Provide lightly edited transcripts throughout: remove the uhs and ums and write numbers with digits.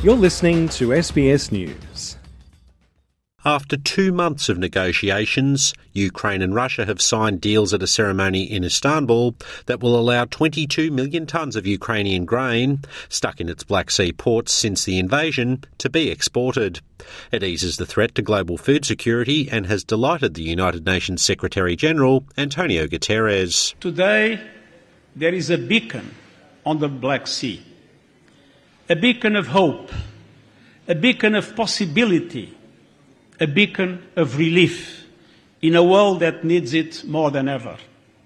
You're listening to SBS News. After 2 months of negotiations, Ukraine and Russia have signed deals at a ceremony in Istanbul that will allow 22 million tonnes of Ukrainian grain, stuck in its Black Sea ports since the invasion, to be exported. It eases the threat to global food security and has delighted the United Nations Secretary-General, Antonio Guterres. Today, there is a beacon on the Black Sea, a beacon of hope, a beacon of possibility, a beacon of relief in a world that needs it more than ever.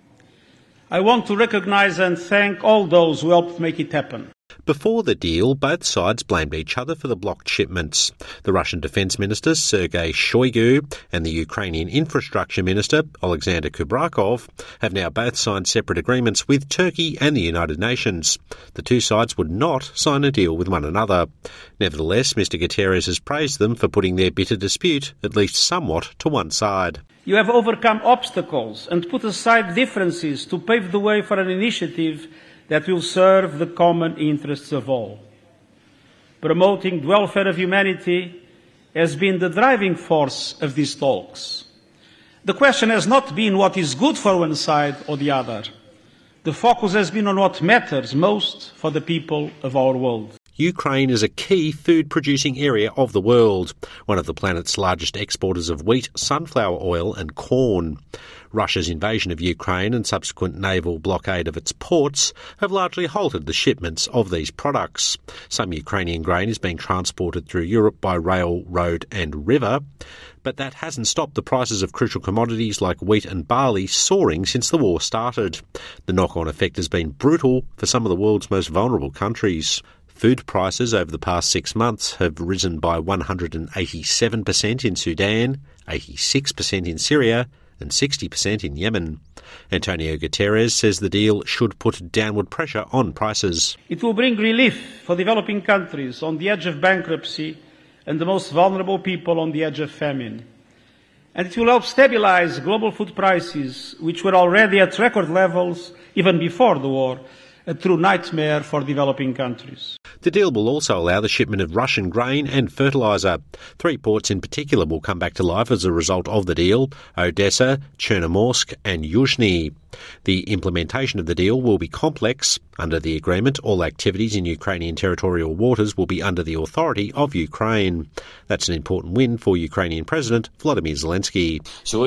I want to recognise and thank all those who helped make it happen. Before the deal, both sides blamed each other for the blocked shipments. The Russian Defence Minister, Sergei Shoigu, and the Ukrainian Infrastructure Minister, Alexander Kubrakov, have now both signed separate agreements with Turkey and the United Nations. The two sides would not sign a deal with one another. Nevertheless, Mr Guterres has praised them for putting their bitter dispute, at least somewhat, to one side. You have overcome obstacles and put aside differences to pave the way for an initiative that will serve the common interests of all. Promoting the welfare of humanity has been the driving force of these talks. The question has not been what is good for one side or the other. The focus has been on what matters most for the people of our world. Ukraine is a key food-producing area of the world, one of the planet's largest exporters of wheat, sunflower oil and corn. Russia's invasion of Ukraine and subsequent naval blockade of its ports have largely halted the shipments of these products. Some Ukrainian grain is being transported through Europe by rail, road and river, but that hasn't stopped the prices of crucial commodities like wheat and barley soaring since the war started. The knock-on effect has been brutal for some of the world's most vulnerable countries. Food prices over the past 6 months have risen by 187% in Sudan, 86% in Syria, and 60% in Yemen. Antonio Guterres says the deal should put downward pressure on prices. It will bring relief for developing countries on the edge of bankruptcy and the most vulnerable people on the edge of famine. And it will help stabilise global food prices, which were already at record levels even before the war, a true nightmare for developing countries. The deal will also allow the shipment of Russian grain and fertiliser. 3 ports in particular will come back to life as a result of the deal: Odessa, Chernomorsk and Yuzhny. The implementation of the deal will be complex. Under the agreement, all activities in Ukrainian territorial waters will be under the authority of Ukraine. That's an important win for Ukrainian President Volodymyr Zelensky.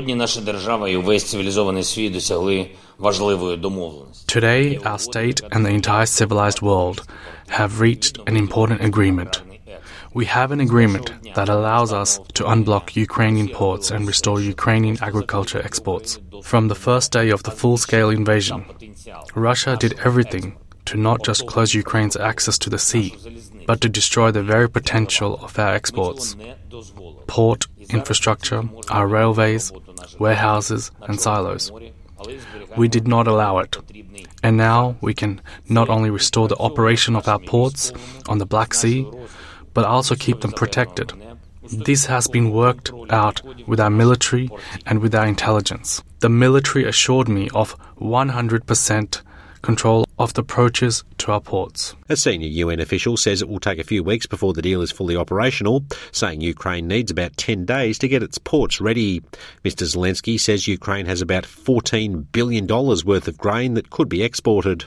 Today, our state and the entire civilized world have reached an important agreement. We have an agreement that allows us to unblock Ukrainian ports and restore Ukrainian agriculture exports. From the first day of the full-scale invasion, Russia did everything to not just close Ukraine's access to the sea, but to destroy the very potential of our exports. Port, infrastructure, our railways, warehouses and silos. We did not allow it. And now we can not only restore the operation of our ports on the Black Sea, but also keep them protected. This has been worked out with our military and with our intelligence. The military assured me of 100% control of the approaches to our ports. A senior UN official says it will take a few weeks before the deal is fully operational, saying Ukraine needs about 10 days to get its ports ready. Mr Zelensky says Ukraine has about $14 billion worth of grain that could be exported.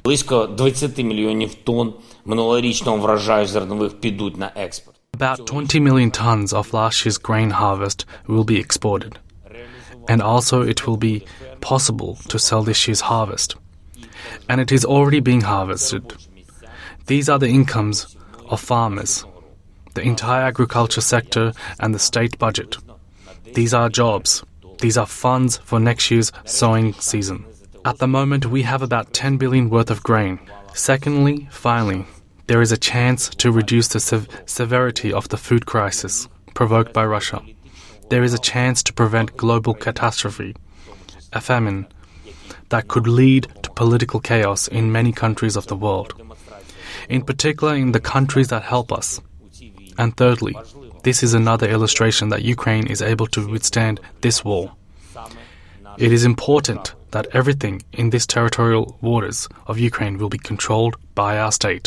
About 20 million tons of last year's grain harvest will be exported. And also it will be possible to sell this year's harvest. And it is already being harvested. These are the incomes of farmers, the entire agriculture sector and the state budget. These are jobs. These are funds for next year's sowing season. At the moment, we have about 10 billion worth of grain. Secondly, finally, there is a chance to reduce the severity of the food crisis provoked by Russia. There is a chance to prevent global catastrophe, a famine that could lead to political chaos in many countries of the world, in particular in the countries that help us. And thirdly, this is another illustration that Ukraine is able to withstand this war. It is important that everything in these territorial waters of Ukraine will be controlled by our state.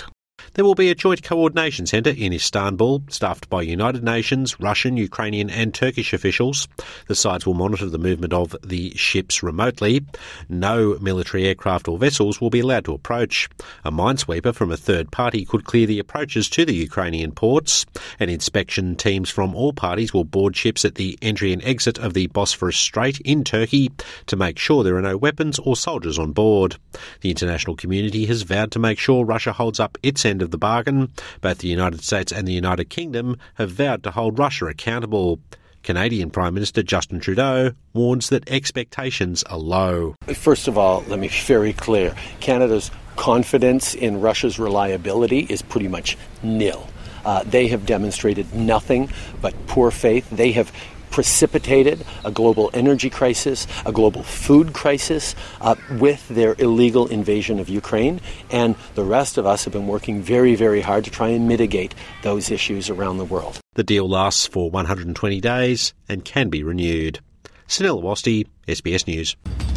There will be a joint coordination centre in Istanbul, staffed by United Nations, Russian, Ukrainian and Turkish officials. The sides will monitor the movement of the ships remotely. No military aircraft or vessels will be allowed to approach. A minesweeper from a third party could clear the approaches to the Ukrainian ports, and inspection teams from all parties will board ships at the entry and exit of the Bosphorus Strait in Turkey to make sure there are no weapons or soldiers on board. The international community has vowed to make sure Russia holds up its end of the bargain. Both the United States and the United Kingdom have vowed to hold Russia accountable. Canadian Prime Minister Justin Trudeau warns that expectations are low. First of all, let me be very clear. Canada's confidence in Russia's reliability is pretty much nil. They have demonstrated nothing but poor faith. They have precipitated a global energy crisis, a global food crisis with their illegal invasion of Ukraine, and the rest of us have been working very, very hard to try and mitigate those issues around the world. The deal lasts for 120 days and can be renewed. Sunil Awasthi, SBS News.